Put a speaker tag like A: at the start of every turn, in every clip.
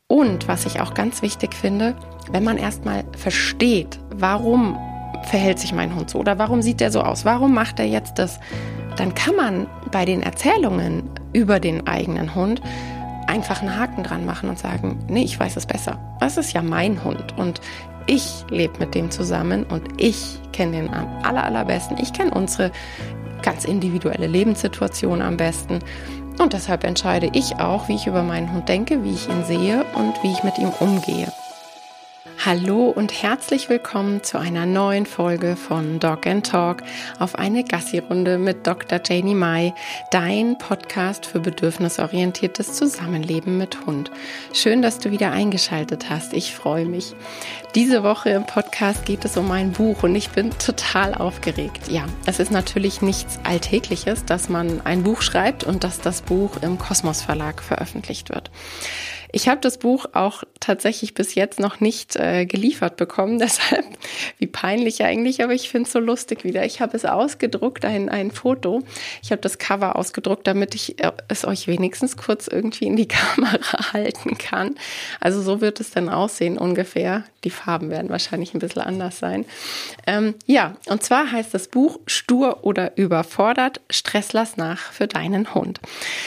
A: Und was ich auch ganz wichtig finde, wenn man erstmal versteht, warum verhält sich mein Hund so oder warum sieht er so aus, warum macht er jetzt das, dann kann man bei den Erzählungen über den eigenen Hund einfach einen Haken dran machen und sagen, nee, ich weiß es besser. Das ist ja mein Hund und ich lebe mit dem zusammen und ich kenne den am allerbesten. Ich kenne unsere ganz individuelle Lebenssituation am besten. Und deshalb entscheide ich auch, wie ich über meinen Hund denke, wie ich ihn sehe und wie ich mit ihm umgehe. Hallo und herzlich willkommen zu einer neuen Folge von Dog & Talk auf eine Gassi-Runde mit Dr. Janie Mai, dein Podcast für bedürfnisorientiertes Zusammenleben mit Hund. Schön, dass du wieder eingeschaltet hast. Ich freue mich. Diese Woche im Podcast geht es um ein Buch und ich bin total aufgeregt. Ja, es ist natürlich nichts Alltägliches, dass man ein Buch schreibt und dass das Buch im Kosmos Verlag veröffentlicht wird. Ich habe das Buch auch tatsächlich bis jetzt noch nicht geliefert bekommen, deshalb, wie peinlich eigentlich, aber ich finde es so lustig wieder. Ich habe es ausgedruckt, ein Foto. Ich habe das Cover ausgedruckt, damit ich es euch wenigstens kurz irgendwie in die Kamera halten kann. Also so wird es dann aussehen ungefähr. Die Farben werden wahrscheinlich ein bisschen anders sein. Ja, und zwar heißt das Buch Stur oder überfordert, Stress lass nach für deinen Hund.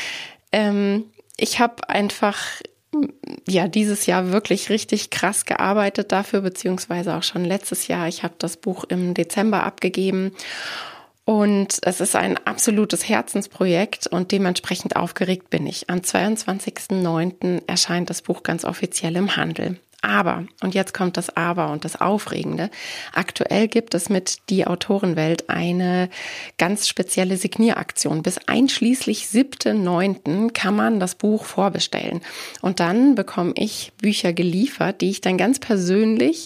A: Ich habe einfach dieses Jahr wirklich richtig krass gearbeitet dafür, beziehungsweise auch schon letztes Jahr. Ich habe das Buch im Dezember abgegeben und es ist ein absolutes Herzensprojekt und dementsprechend aufgeregt bin ich. Am 22.09. erscheint das Buch ganz offiziell im Handel. Aber, und jetzt kommt das Aber und das Aufregende, aktuell gibt es mit Die Autorenwelt eine ganz spezielle Signieraktion. Bis einschließlich 7.9. kann man das Buch vorbestellen. Und dann bekomme ich Bücher geliefert, die ich dann ganz persönlich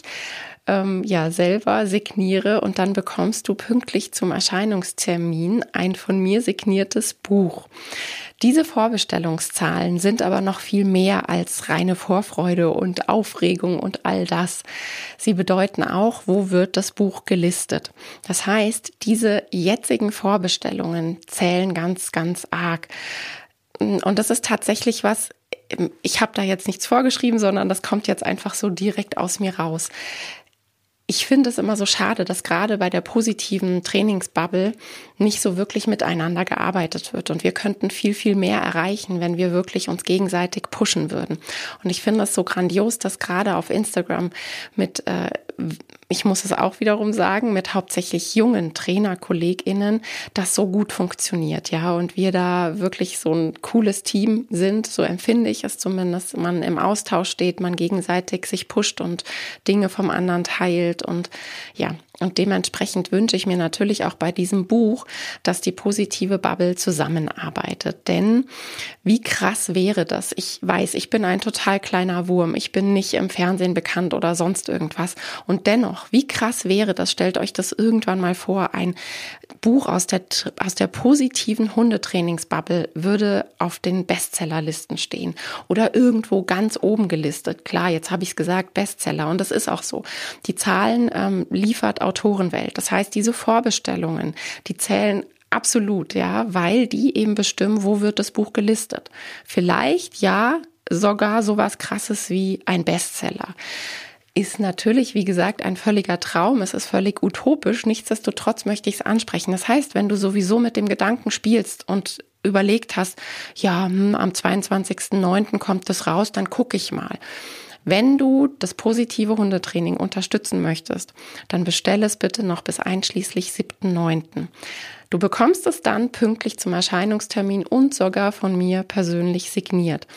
A: selber signiere und dann bekommst du pünktlich zum Erscheinungstermin ein von mir signiertes Buch. Diese Vorbestellungszahlen sind aber noch viel mehr als reine Vorfreude und Aufregung und all das. Sie bedeuten auch, wo wird das Buch gelistet. Das heißt, diese jetzigen Vorbestellungen zählen ganz, ganz arg. Und das ist tatsächlich was, ich habe da jetzt nichts vorgeschrieben, sondern das kommt jetzt einfach so direkt aus mir raus. Ich finde es immer so schade, dass gerade bei der positiven Trainingsbubble nicht so wirklich miteinander gearbeitet wird. Und wir könnten viel, viel mehr erreichen, wenn wir wirklich uns gegenseitig pushen würden. Und ich finde es so grandios, dass gerade auf Instagram mit, ich muss es auch wiederum sagen, mit hauptsächlich jungen TrainerkollegInnen das so gut funktioniert. Ja, und wir da wirklich so ein cooles Team sind, so empfinde ich es zumindest. Man im Austausch steht, man gegenseitig sich pusht und Dinge vom anderen teilt. Und ja, und dementsprechend wünsche ich mir natürlich auch bei diesem Buch, dass die positive Bubble zusammenarbeitet. Denn wie krass wäre das? Ich weiß, ich bin ein total kleiner Wurm. Ich bin nicht im Fernsehen bekannt oder sonst irgendwas. Und dennoch, wie krass wäre das? Stellt euch das irgendwann mal vor. Ein Buch aus der positiven Hundetrainingsbubble würde auf den Bestsellerlisten stehen oder irgendwo ganz oben gelistet. Klar, jetzt habe ich es gesagt, Bestseller. Und das ist auch so. Die Zahlen liefert Autorenwelt. Das heißt, diese Vorbestellungen, die zählen absolut, ja, weil die eben bestimmen, wo wird das Buch gelistet. Vielleicht ja sogar sowas Krasses wie ein Bestseller. Ist natürlich, wie gesagt, ein völliger Traum. Es ist völlig utopisch. Nichtsdestotrotz möchte ich es ansprechen. Das heißt, wenn du sowieso mit dem Gedanken spielst und überlegt hast, ja, am 22.09. kommt das raus, dann gucke ich mal. Wenn du das positive Hundetraining unterstützen möchtest, dann bestell es bitte noch bis einschließlich 7.9. Du bekommst es dann pünktlich zum Erscheinungstermin und sogar von mir persönlich signiert.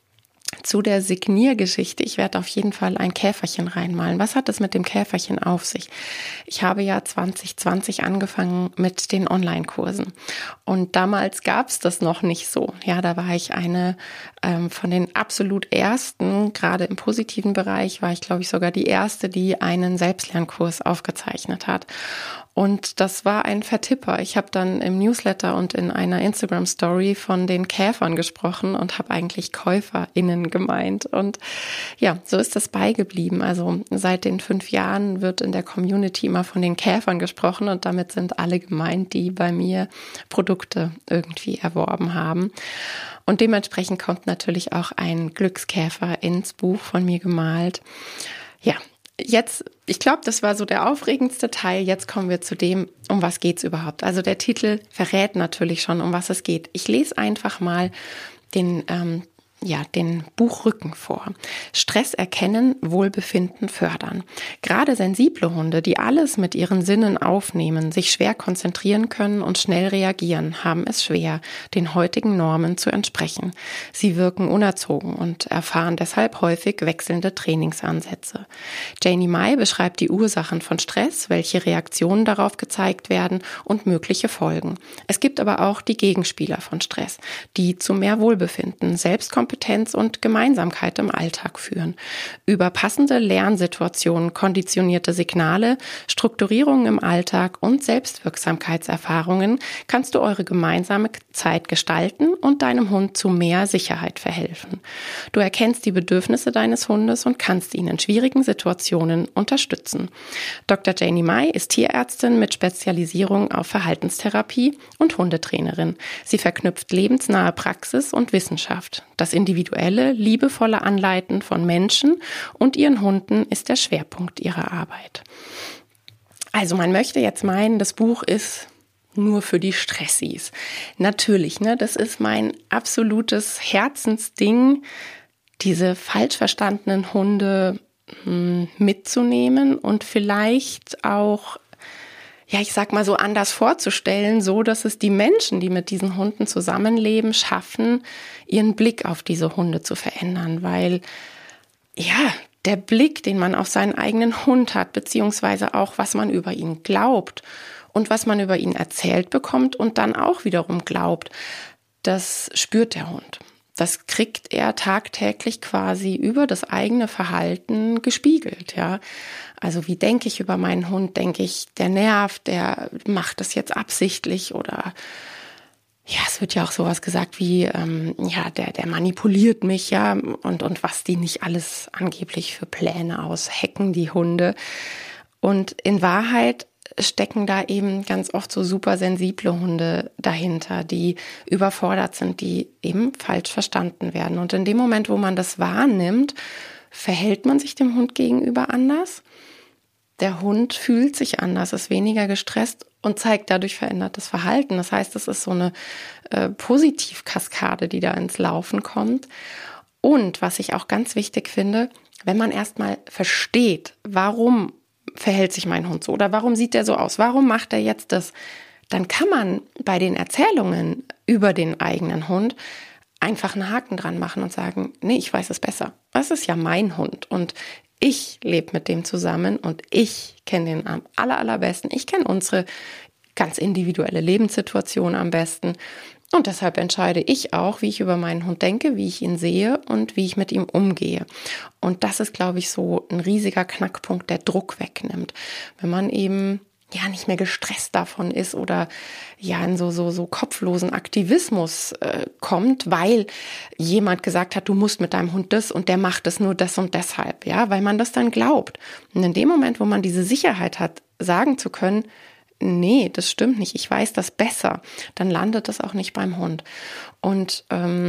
A: Zu der Signiergeschichte, ich werde auf jeden Fall ein Käferchen reinmalen. Was hat es mit dem Käferchen auf sich? Ich habe ja 2020 angefangen mit den Online-Kursen und damals gab es das noch nicht so. Ja, da war ich eine von den absolut ersten, gerade im positiven Bereich war ich, glaube ich, sogar die erste, die einen Selbstlernkurs aufgezeichnet hat. Und das war ein Vertipper. Ich habe dann im Newsletter und in einer Instagram-Story von den Käfern gesprochen und habe eigentlich KäuferInnen Käfern gemeint. Und ja, so ist das beigeblieben. Also seit den 5 Jahren wird in der Community immer von den Käfern gesprochen und damit sind alle gemeint, die bei mir Produkte irgendwie erworben haben. Und dementsprechend kommt natürlich auch ein Glückskäfer ins Buch von mir gemalt. Ja, jetzt, ich glaube, das war so der aufregendste Teil. Jetzt kommen wir zu dem, um was geht's überhaupt. Also der Titel verrät natürlich schon, um was es geht. Ich lese einfach mal den Buchrücken vor. Stress erkennen, Wohlbefinden fördern. Gerade sensible Hunde, die alles mit ihren Sinnen aufnehmen, sich schwer konzentrieren können und schnell reagieren, haben es schwer, den heutigen Normen zu entsprechen. Sie wirken unerzogen und erfahren deshalb häufig wechselnde Trainingsansätze. Janie Mai beschreibt die Ursachen von Stress, welche Reaktionen darauf gezeigt werden und mögliche Folgen. Es gibt aber auch die Gegenspieler von Stress, die zu mehr Wohlbefinden, Selbstkompetenz und Gemeinsamkeit im Alltag führen. Über passende Lernsituationen, konditionierte Signale, Strukturierungen im Alltag und Selbstwirksamkeitserfahrungen kannst du eure gemeinsame Zeit gestalten und deinem Hund zu mehr Sicherheit verhelfen. Du erkennst die Bedürfnisse deines Hundes und kannst ihn in schwierigen Situationen unterstützen. Dr. Janie Mai ist Tierärztin mit Spezialisierung auf Verhaltenstherapie und Hundetrainerin. Sie verknüpft lebensnahe Praxis und Wissenschaft. Das individuelle, liebevolle Anleiten von Menschen und ihren Hunden ist der Schwerpunkt ihrer Arbeit. Also man möchte jetzt meinen, das Buch ist nur für die Stressis. Natürlich, das ist mein absolutes Herzensding, diese falsch verstandenen Hunde mitzunehmen und vielleicht auch, ja, ich sag mal so anders vorzustellen, so dass es die Menschen, die mit diesen Hunden zusammenleben, schaffen, ihren Blick auf diese Hunde zu verändern, weil, ja, der Blick, den man auf seinen eigenen Hund hat, beziehungsweise auch, was man über ihn glaubt und was man über ihn erzählt bekommt und dann auch wiederum glaubt, das spürt der Hund. Das kriegt er tagtäglich quasi über das eigene Verhalten gespiegelt, ja. Also wie denke ich über meinen Hund? Denke ich, der nervt, der macht das jetzt absichtlich oder ja, es wird ja auch sowas gesagt wie, der manipuliert mich, ja, und was die nicht alles angeblich für Pläne aushecken, die Hunde. Und in Wahrheit stecken da eben ganz oft so super sensible Hunde dahinter, die überfordert sind, die eben falsch verstanden werden. Und in dem Moment, wo man das wahrnimmt, verhält man sich dem Hund gegenüber anders. Der Hund fühlt sich anders, ist weniger gestresst und zeigt dadurch verändertes Verhalten. Das heißt, es ist so eine Positivkaskade, die da ins Laufen kommt. Und was ich auch ganz wichtig finde, wenn man erstmal versteht, warum verhält sich mein Hund so oder warum sieht er so aus, warum macht er jetzt das, dann kann man bei den Erzählungen über den eigenen Hund einfach einen Haken dran machen und sagen, nee, ich weiß es besser. Das ist ja mein Hund und ich lebe mit dem zusammen und ich kenne den am allerbesten. Ich kenne unsere ganz individuelle Lebenssituation am besten. Und deshalb entscheide ich auch, wie ich über meinen Hund denke, wie ich ihn sehe und wie ich mit ihm umgehe. Und das ist, glaube ich, so ein riesiger Knackpunkt, der Druck wegnimmt. Wenn man eben ja nicht mehr gestresst davon ist oder ja in so kopflosen Aktivismus kommt, weil jemand gesagt hat, du musst mit deinem Hund das und der macht es nur das und deshalb, ja, weil man das dann glaubt. Und in dem Moment, wo man diese Sicherheit hat, sagen zu können, nee, das stimmt nicht, ich weiß das besser, dann landet das auch nicht beim Hund. Und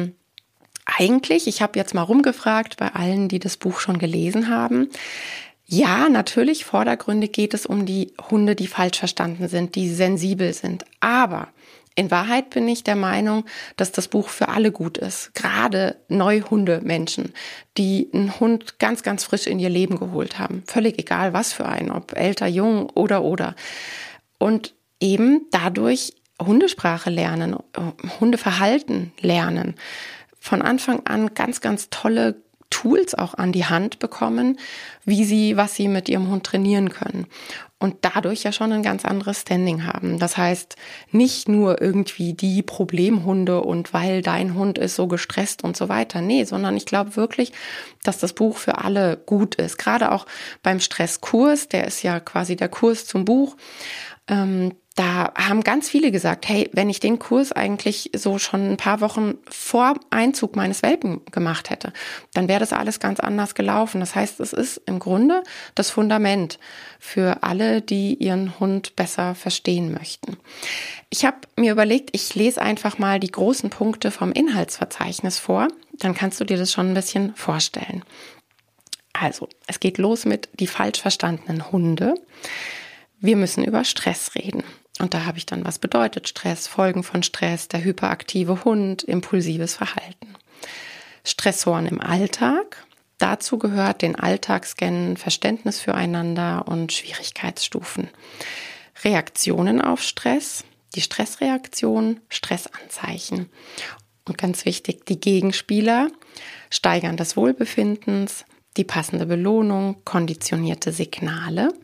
A: eigentlich, ich habe jetzt mal rumgefragt bei allen, die das Buch schon gelesen haben, ja, natürlich, vordergründig geht es um die Hunde, die falsch verstanden sind, die sensibel sind. Aber in Wahrheit bin ich der Meinung, dass das Buch für alle gut ist. Gerade Neuhundemenschen, die einen Hund ganz, ganz frisch in ihr Leben geholt haben. Völlig egal, was für einen, ob älter, jung oder. Und eben dadurch Hundesprache lernen, Hundeverhalten lernen. Von Anfang an ganz, ganz tolle Tools auch an die Hand bekommen, was sie mit ihrem Hund trainieren können. Und dadurch ja schon ein ganz anderes Standing haben. Das heißt, nicht nur irgendwie die Problemhunde und weil dein Hund ist so gestresst und so weiter. Nee, sondern ich glaube wirklich, dass das Buch für alle gut ist. Gerade auch beim Stresskurs, der ist ja quasi der Kurs zum Buch. Da haben ganz viele gesagt, hey, wenn ich den Kurs eigentlich so schon ein paar Wochen vor Einzug meines Welpen gemacht hätte, dann wäre das alles ganz anders gelaufen. Das heißt, es ist im Grunde das Fundament für alle, die ihren Hund besser verstehen möchten. Ich habe mir überlegt, ich lese einfach mal die großen Punkte vom Inhaltsverzeichnis vor. Dann kannst du dir das schon ein bisschen vorstellen. Also, es geht los mit die falsch verstandenen Hunde. Wir müssen über Stress reden. Und da habe ich dann, was bedeutet Stress, Folgen von Stress, der hyperaktive Hund, impulsives Verhalten. Stressoren im Alltag. Dazu gehört den Alltagsscannen, Verständnis füreinander und Schwierigkeitsstufen. Reaktionen auf Stress, die Stressreaktion, Stressanzeichen. Und ganz wichtig, die Gegenspieler, Steigern des Wohlbefindens, die passende Belohnung, konditionierte Signale.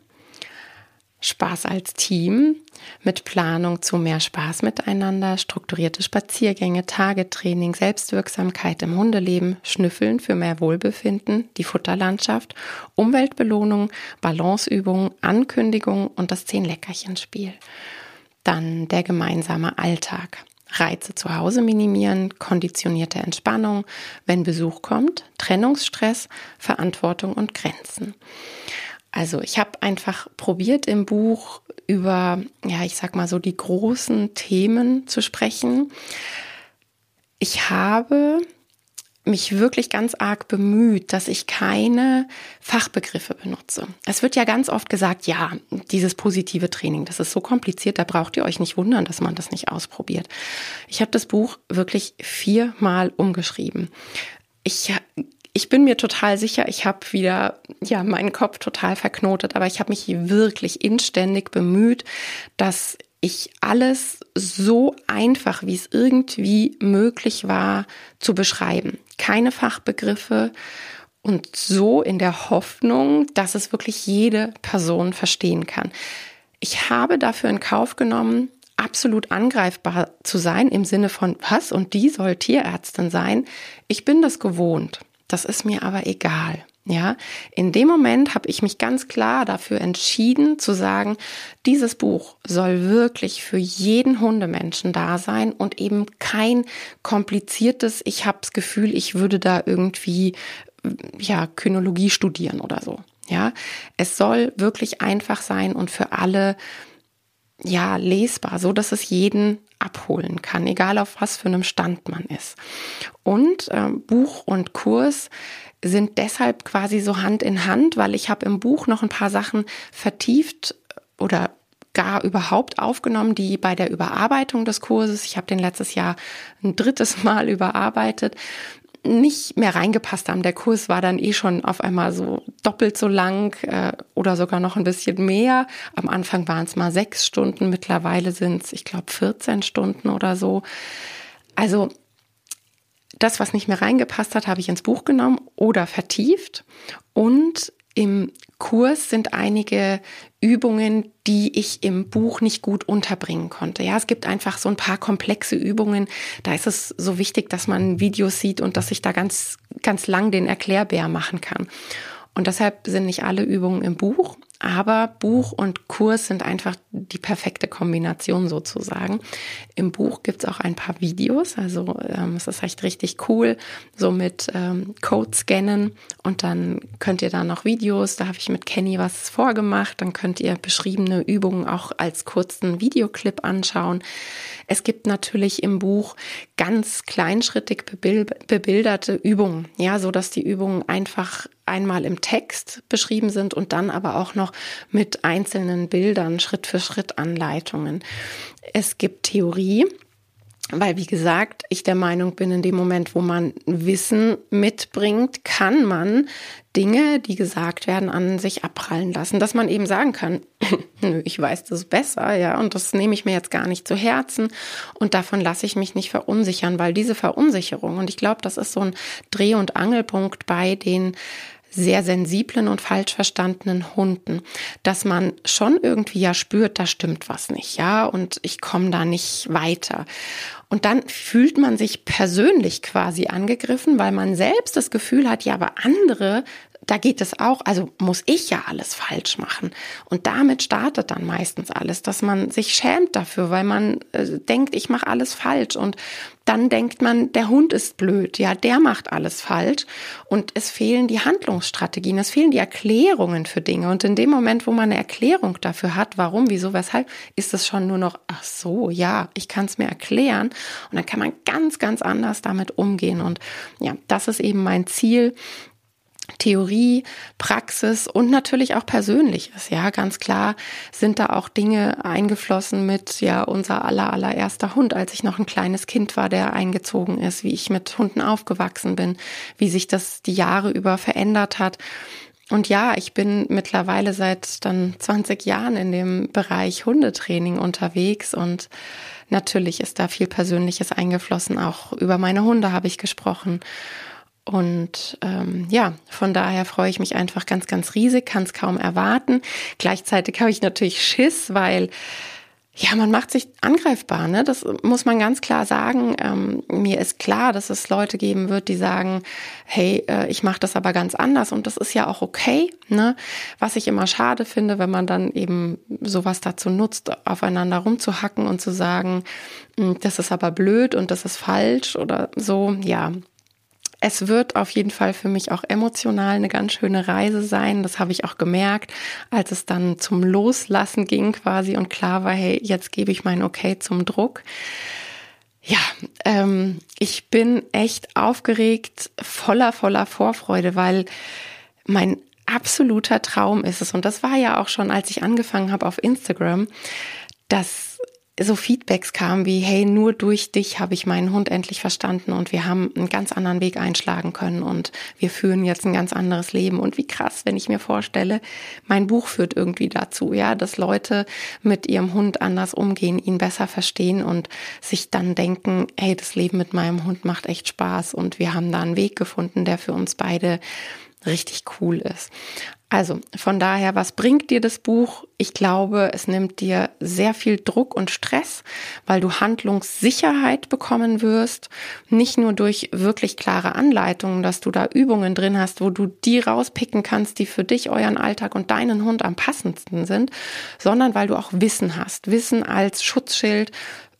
A: Spaß als Team mit Planung zu mehr Spaß miteinander, strukturierte Spaziergänge, Tagetraining, Selbstwirksamkeit im Hundeleben, Schnüffeln für mehr Wohlbefinden, die Futterlandschaft, Umweltbelohnung, Balanceübungen, Ankündigung und das 10-Leckerchen-Spiel. Dann der gemeinsame Alltag. Reize zu Hause minimieren, konditionierte Entspannung, wenn Besuch kommt, Trennungsstress, Verantwortung und Grenzen. Also ich habe einfach probiert im Buch über, ich sag mal so die großen Themen zu sprechen. Ich habe mich wirklich ganz arg bemüht, dass ich keine Fachbegriffe benutze. Es wird ja ganz oft gesagt, ja, dieses positive Training, das ist so kompliziert, da braucht ihr euch nicht wundern, dass man das nicht ausprobiert. Ich habe das Buch wirklich 4-mal umgeschrieben. Ich bin mir total sicher, ich habe wieder meinen Kopf total verknotet, aber ich habe mich wirklich inständig bemüht, dass ich alles so einfach, wie es irgendwie möglich war, zu beschreiben. Keine Fachbegriffe und so in der Hoffnung, dass es wirklich jede Person verstehen kann. Ich habe dafür in Kauf genommen, absolut angreifbar zu sein, im Sinne von, was? Und die soll Tierärztin sein? Ich bin das gewohnt. Das ist mir aber egal. Ja, in dem Moment habe ich mich ganz klar dafür entschieden zu sagen, dieses Buch soll wirklich für jeden Hundemenschen da sein und eben kein kompliziertes, ich habe das Gefühl, ich würde da irgendwie Kynologie studieren oder so. Ja, es soll wirklich einfach sein und für alle lesbar, so dass es jeden abholen kann, egal auf was für einem Stand man ist. Und Buch und Kurs sind deshalb quasi so Hand in Hand, weil ich habe im Buch noch ein paar Sachen vertieft oder gar überhaupt aufgenommen, die bei der Überarbeitung des Kurses, ich habe den letztes Jahr ein 3. Mal überarbeitet, nicht mehr reingepasst haben. Der Kurs war dann schon auf einmal so doppelt so lang oder sogar noch ein bisschen mehr. Am Anfang waren es mal 6 Stunden, mittlerweile sind es, ich glaube, 14 Stunden oder so. Also das, was nicht mehr reingepasst hat, habe ich ins Buch genommen oder vertieft. Und im Kurs sind einige Übungen, die ich im Buch nicht gut unterbringen konnte. Ja, es gibt einfach so ein paar komplexe Übungen. Da ist es so wichtig, dass man Videos sieht und dass ich da ganz, ganz lang den Erklärbär machen kann. Und deshalb sind nicht alle Übungen im Buch, aber Buch und Kurs sind einfach die perfekte Kombination sozusagen. Im Buch gibt's auch ein paar Videos, also es ist echt richtig cool, so mit Code scannen und dann könnt ihr da noch Videos, da habe ich mit Kenny was vorgemacht, dann könnt ihr beschriebene Übungen auch als kurzen Videoclip anschauen. Es gibt natürlich im Buch ganz kleinschrittig bebilderte Übungen, ja, so dass die Übungen einfach einmal im Text beschrieben sind und dann aber auch noch mit einzelnen Bildern, Schritt für Schritt Anleitungen. Es gibt Theorie, weil, wie gesagt, ich der Meinung bin, in dem Moment, wo man Wissen mitbringt, kann man Dinge, die gesagt werden, an sich abprallen lassen. Dass man eben sagen kann, nö, ich weiß das besser, ja, und das nehme ich mir jetzt gar nicht zu Herzen und davon lasse ich mich nicht verunsichern, weil diese Verunsicherung, und ich glaube, das ist so ein Dreh- und Angelpunkt bei den sehr sensiblen und falsch verstandenen Hunden, dass man schon irgendwie spürt, da stimmt was nicht, ja, und ich komme da nicht weiter. Und dann fühlt man sich persönlich quasi angegriffen, weil man selbst das Gefühl hat, ja, aber andere da geht es auch, also muss ich ja alles falsch machen. Und damit startet dann meistens alles, dass man sich schämt dafür, weil man denkt, ich mache alles falsch. Und dann denkt man, der Hund ist blöd, ja, der macht alles falsch. Und es fehlen die Handlungsstrategien, es fehlen die Erklärungen für Dinge. Und in dem Moment, wo man eine Erklärung dafür hat, warum, wieso, weshalb, ist es schon nur noch, ach so, ja, ich kann es mir erklären. Und dann kann man ganz, ganz anders damit umgehen. Und ja, das ist eben mein Ziel. Theorie, Praxis und natürlich auch Persönliches. Ja, ganz klar sind da auch Dinge eingeflossen mit, ja, unser allererster Hund, als ich noch ein kleines Kind war, der eingezogen ist, wie ich mit Hunden aufgewachsen bin, wie sich das die Jahre über verändert hat. Und ja, ich bin mittlerweile seit dann 20 Jahren in dem Bereich Hundetraining unterwegs und natürlich ist da viel Persönliches eingeflossen. Auch über meine Hunde habe ich gesprochen. Und ja, von daher freue ich mich einfach ganz, ganz riesig, kann es kaum erwarten. Gleichzeitig habe ich natürlich Schiss, weil ja, man macht sich angreifbar, ne? Das muss man ganz klar sagen. Mir ist klar, dass es Leute geben wird, die sagen, hey, ich mache das aber ganz anders und das ist ja auch okay, ne? Was ich immer schade finde, wenn man dann eben sowas dazu nutzt, aufeinander rumzuhacken und zu sagen, das ist aber blöd und das ist falsch oder so, ja. Es wird auf jeden Fall für mich auch emotional eine ganz schöne Reise sein. Das habe ich auch gemerkt, als es dann zum Loslassen ging quasi und klar war, hey, jetzt gebe ich mein Okay zum Druck. Ja, ich bin echt aufgeregt, voller Vorfreude, weil mein absoluter Traum ist es. Und das war ja auch schon, als ich angefangen habe auf Instagram, dass so Feedbacks kamen wie, hey, nur durch dich habe ich meinen Hund endlich verstanden und wir haben einen ganz anderen Weg einschlagen können und wir führen jetzt ein ganz anderes Leben. Und wie krass, wenn ich mir vorstelle, mein Buch führt irgendwie dazu, ja, dass Leute mit ihrem Hund anders umgehen, ihn besser verstehen und sich dann denken, hey, das Leben mit meinem Hund macht echt Spaß und wir haben da einen Weg gefunden, der für uns beide richtig cool ist. Also von daher, was bringt dir das Buch? Ich glaube, es nimmt dir sehr viel Druck und Stress, weil du Handlungssicherheit bekommen wirst. Nicht nur durch wirklich klare Anleitungen, dass du da Übungen drin hast, wo du die rauspicken kannst, die für dich, euren Alltag und deinen Hund am passendsten sind, sondern weil du auch Wissen hast. Wissen als Schutzschild,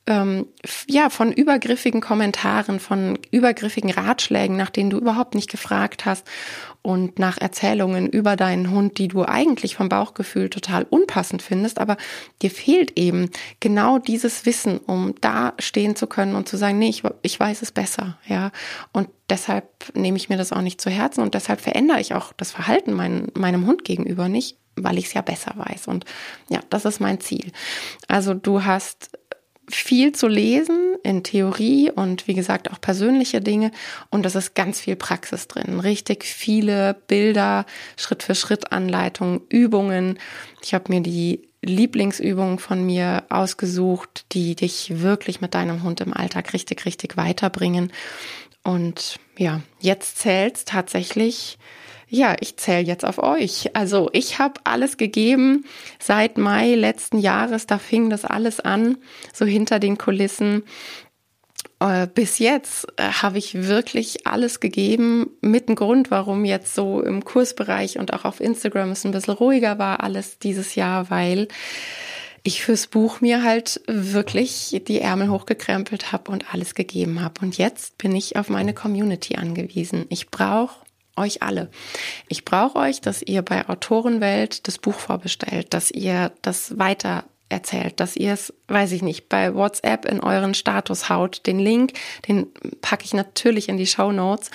A: ja, von übergriffigen Kommentaren, von übergriffigen Ratschlägen, nach denen du überhaupt nicht gefragt hast und nach Erzählungen über deinen Hund, die du eigentlich vom Bauchgefühl total unpassend findest, aber dir fehlt eben genau dieses Wissen, um da stehen zu können und zu sagen, nee, ich weiß es besser, ja, und deshalb nehme ich mir das auch nicht zu Herzen und deshalb verändere ich auch das Verhalten meinem Hund gegenüber nicht, weil ich es ja besser weiß und ja, das ist mein Ziel. Also du hast viel zu lesen in Theorie und wie gesagt auch persönliche Dinge und es ist ganz viel Praxis drin, richtig viele Bilder, Schritt-für-Schritt-Anleitungen, Übungen. Ich habe mir die Lieblingsübungen von mir ausgesucht, die dich wirklich mit deinem Hund im Alltag richtig, richtig weiterbringen und ja, jetzt zählt's tatsächlich. Ja, ich zähle jetzt auf euch. Also ich habe alles gegeben seit Mai letzten Jahres, da fing das alles an, so hinter den Kulissen. Bis jetzt habe ich wirklich alles gegeben, mit einem Grund, warum jetzt so im Kursbereich und auch auf Instagram es ein bisschen ruhiger war alles dieses Jahr, weil ich fürs Buch mir halt wirklich die Ärmel hochgekrempelt habe und alles gegeben habe. Und jetzt bin ich auf meine Community angewiesen. Ich brauche euch alle. Ich brauche euch, dass ihr bei Autorenwelt das Buch vorbestellt, dass ihr das weiter erzählt, dass ihr es, weiß ich nicht, bei WhatsApp in euren Status haut. Den Link, den packe ich natürlich in die Shownotes.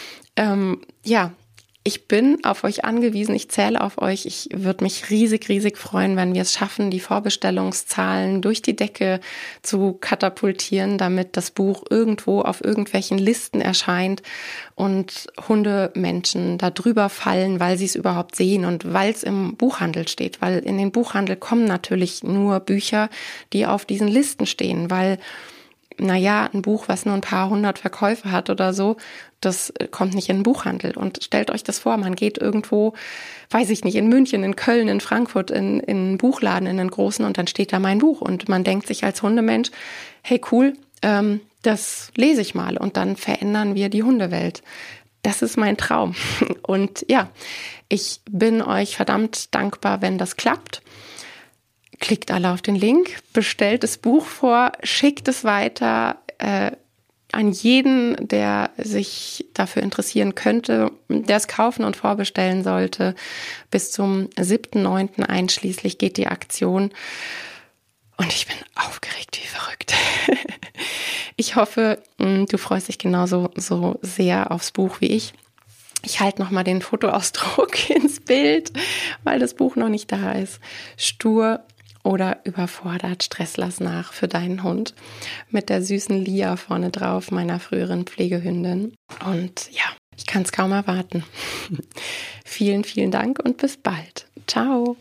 A: Ja, ich bin auf euch angewiesen, ich zähle auf euch. Ich würde mich riesig, riesig freuen, wenn wir es schaffen, die Vorbestellungszahlen durch die Decke zu katapultieren, damit das Buch irgendwo auf irgendwelchen Listen erscheint und Hundemenschen da drüber fallen, weil sie es überhaupt sehen und weil es im Buchhandel steht. Weil in den Buchhandel kommen natürlich nur Bücher, die auf diesen Listen stehen, weil naja, ein Buch, was nur ein paar hundert Verkäufe hat oder so, das kommt nicht in den Buchhandel. Und stellt euch das vor, man geht irgendwo, weiß ich nicht, in München, in Köln, in Frankfurt, in einen Buchladen, in einen großen und dann steht da mein Buch. Und man denkt sich als Hundemensch, hey cool, das lese ich mal und dann verändern wir die Hundewelt. das ist mein Traum. Und ja, ich bin euch verdammt dankbar, wenn das klappt. Klickt alle auf den Link, bestellt das Buch vor, schickt es weiter an jeden, der sich dafür interessieren könnte, der es kaufen und vorbestellen sollte. Bis zum 7.9. einschließlich geht die Aktion. Und ich bin aufgeregt wie verrückt. Ich hoffe, du freust dich genauso so sehr aufs Buch wie ich. Ich halte nochmal den Fotoausdruck ins Bild, weil das Buch noch nicht da ist. Stur oder überfordert, Stress lass nach für deinen Hund. Mit der süßen Lia vorne drauf, meiner früheren Pflegehündin. Und ja, ich kann es kaum erwarten. Vielen, vielen Dank und bis bald. Ciao.